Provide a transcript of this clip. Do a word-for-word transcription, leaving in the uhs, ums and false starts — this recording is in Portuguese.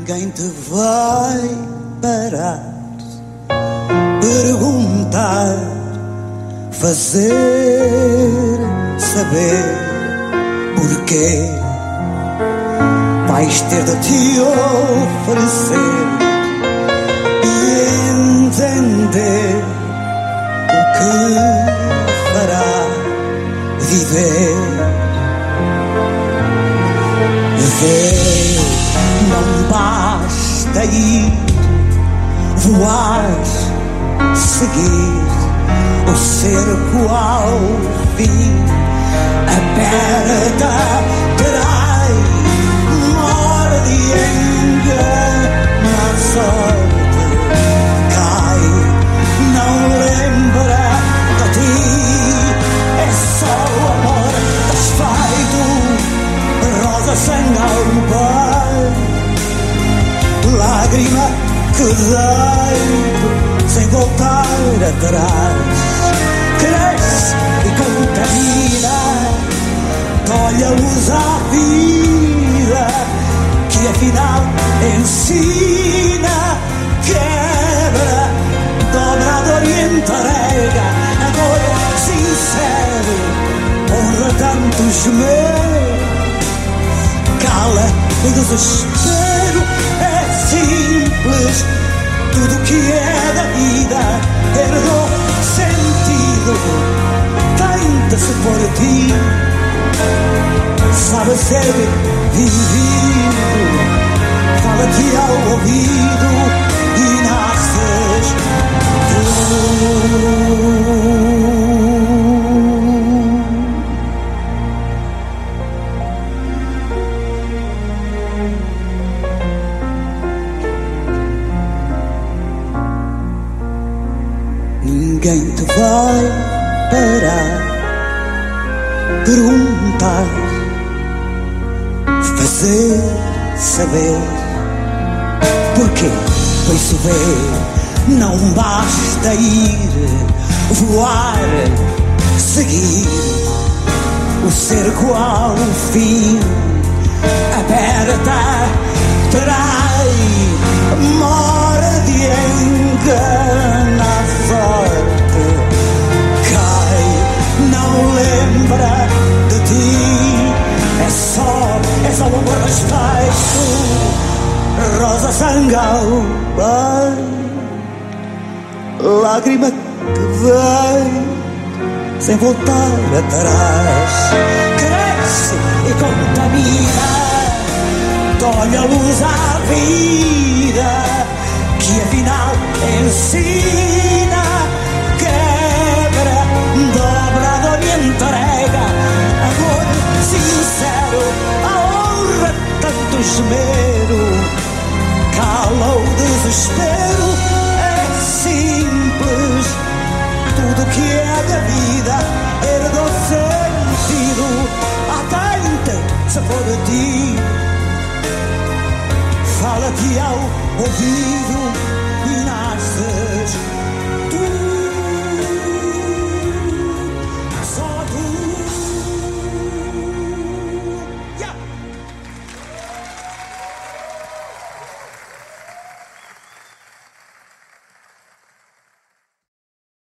Ninguém te vai parar, perguntar, fazer saber porquê. Vais ter de te oferecer e entender o que fará viver. Ver, não basta ir, voar, seguir o cerco ao fim. Aperta, trai, morde, engana a sorte. Cai, não lembra de ti, é só o amor desfeito, rosa, sangue ao peito. Lágrima que deito sem voltar atrás. Cresce e contamina, dói a luz à vida, que afinal ensina. Quebra, dobra a dor e entrega a dor sincero, honra tanto gemer. Cala o desespero, é simples, tudo que é da vida herdou sentido. Tenta-se por ti, sabe ser vivido. Fala-te ao ouvido e nasces tu. Ninguém te vai parar, perguntar, fazer saber porquê. Pois ver, não basta ir, voar, seguir o cerco ao fim. Aperta, trai, morde, engana a sorte. Cai, não lembra de ti, é só, é só o amor desfeito, rosa, sangue ao peito. Lágrima que vem sem voltar atrás. Cresce e contamina, dói a luz à vida, que afinal ensina. Quebra, dobra a dor e entrega amor sincero, a honra tanto esmero. Cala o desespero, é simples, tudo que é da vida herdou sentido. Atente, se for de ti, fala-te ao ouvido